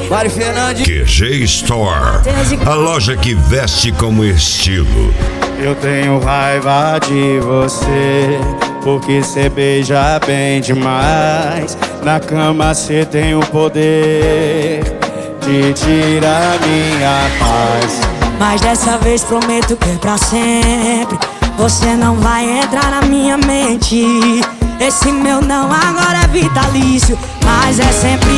Mari Fernandes. QG Store, a loja que veste como estilo. Eu tenho raiva de você, porque cê beija bem demais. Na cama cê tem o poder de tirar minha paz. Mas dessa vez prometo que é pra sempre. Você não vai entrar na minha mente. Esse meu não agora é vitalício, mas é sempre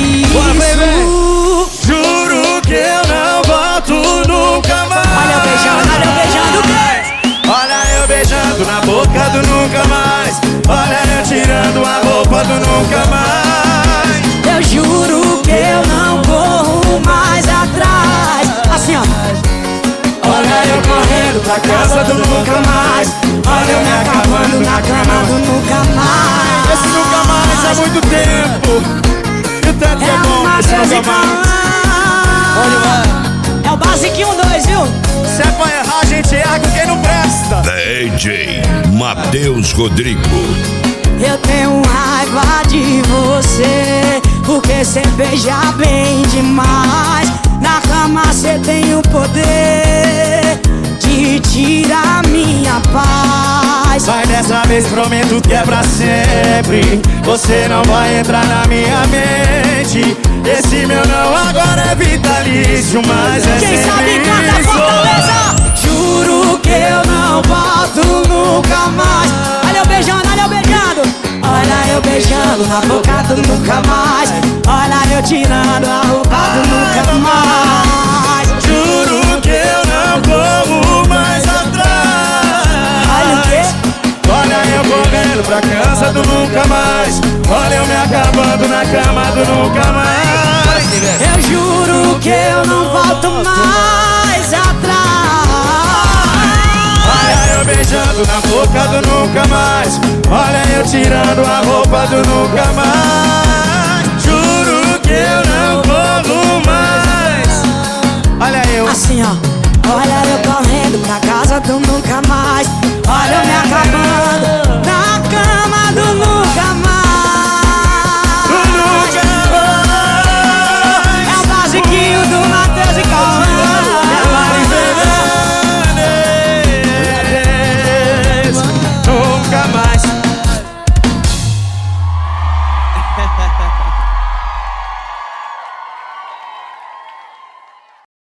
isso. Juro que eu não volto nunca mais. Olha eu beijando quem? Olha eu beijando na boca do nunca mais. Olha eu tirando a roupa do nunca mais. Eu juro que eu não corro mais atrás. Assim ó. Olha eu correndo pra casa do nunca mais. Olha eu me acabando na cama do nunca mais. Esse nunca mais há muito tempo. E o tanto que é bom esse nunca mais. É o basiquinho 2, viu? Se é pra errar, a gente erra com quem não presta. DJ Matheus Rodrigo. Eu tenho raiva de você, porque cê beija bem demais. Na cama cê tem o poder de tirar minha paz. Mas dessa vez prometo que é pra sempre. Você não vai entrar na minha mente. Esse meu não agora é vitalício, mas é quem sempre sabe canta isso. Fortaleza. Juro que eu não volto nunca mais. Olha eu beijando, olha eu beijando. Olha eu beijando na boca do nunca mais. Olha eu tirando a roupa do nunca mais. Juro que eu não corro mais atrás. Olha o quê? Olha eu correndo pra casa do nunca mais. Olha eu me acabando na cama do nunca mais. Eu juro que eu não volto mais atrás. Olha eu beijando na boca do nunca mais. Olha eu tirando a roupa do nunca mais.